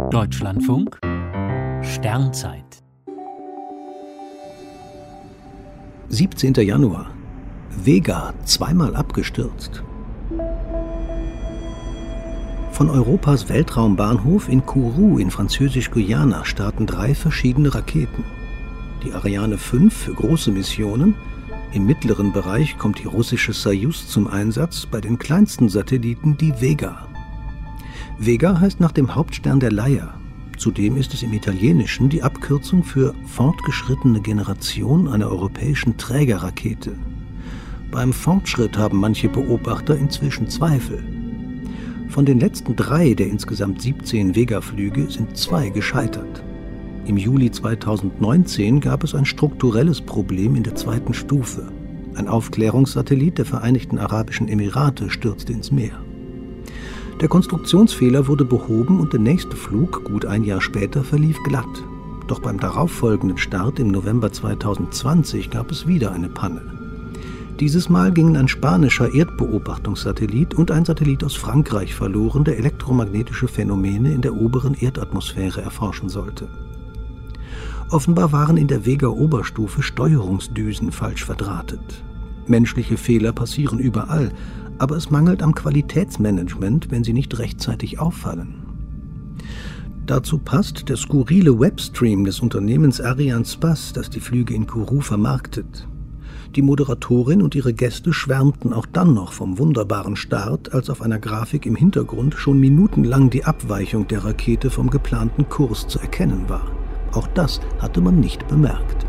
Deutschlandfunk Sternzeit 17. Januar. Vega zweimal abgestürzt. Von Europas Weltraumbahnhof in Kourou in Französisch-Guyana starten 3 verschiedene Raketen. Die Ariane 5 für große Missionen. Im mittleren Bereich kommt die russische Sojus zum Einsatz, bei den kleinsten Satelliten die Vega. Vega heißt nach dem Hauptstern der Leier. Zudem ist es im Italienischen die Abkürzung für fortgeschrittene Generation einer europäischen Trägerrakete. Beim Fortschritt haben manche Beobachter inzwischen Zweifel. Von den letzten 3 der insgesamt 17 Vega-Flüge sind 2 gescheitert. Im Juli 2019 gab es ein strukturelles Problem in der 2. Stufe. Ein Aufklärungssatellit der Vereinigten Arabischen Emirate stürzte ins Meer. Der Konstruktionsfehler wurde behoben und der nächste Flug, gut ein Jahr später, verlief glatt. Doch beim darauffolgenden Start im November 2020 gab es wieder eine Panne. Dieses Mal gingen ein spanischer Erdbeobachtungssatellit und ein Satellit aus Frankreich verloren, der elektromagnetische Phänomene in der oberen Erdatmosphäre erforschen sollte. Offenbar waren in der Vega-Oberstufe Steuerungsdüsen falsch verdrahtet. Menschliche Fehler passieren überall, aber es mangelt am Qualitätsmanagement, wenn sie nicht rechtzeitig auffallen. Dazu passt der skurrile Webstream des Unternehmens Arianespace, das die Flüge in Kourou vermarktet. Die Moderatorin und ihre Gäste schwärmten auch dann noch vom wunderbaren Start, als auf einer Grafik im Hintergrund schon minutenlang die Abweichung der Rakete vom geplanten Kurs zu erkennen war. Auch das hatte man nicht bemerkt.